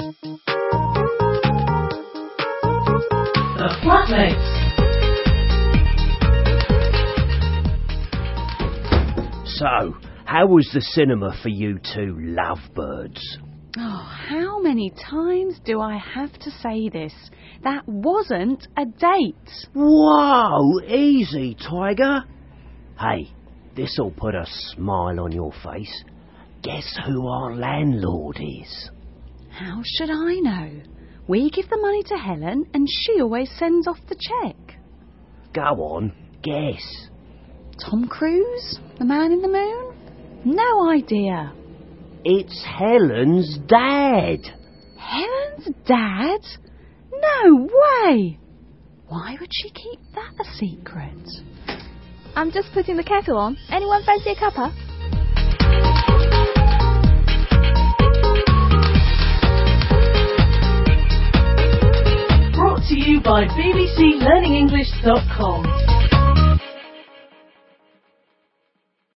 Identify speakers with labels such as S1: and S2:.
S1: The Flatmates.
S2: So, how was the cinema for you two lovebirds?
S3: Oh, how many times do I have to say this? That wasn't a date.
S2: Whoa, easy, Tiger. Hey, this'll put a smile on your face. Guess who our landlord is?
S3: How should I know? We give the money to Helen and she always sends off the cheque.
S2: Go on, guess.
S3: Tom Cruise? The Man in the Moon? No idea.
S2: It's Helen's dad.
S3: Helen's dad? No way! Why would she keep that a secret?
S4: I'm just putting the kettle on. Anyone fancy a cuppa?
S1: Brought to you by bbclearningenglish.com.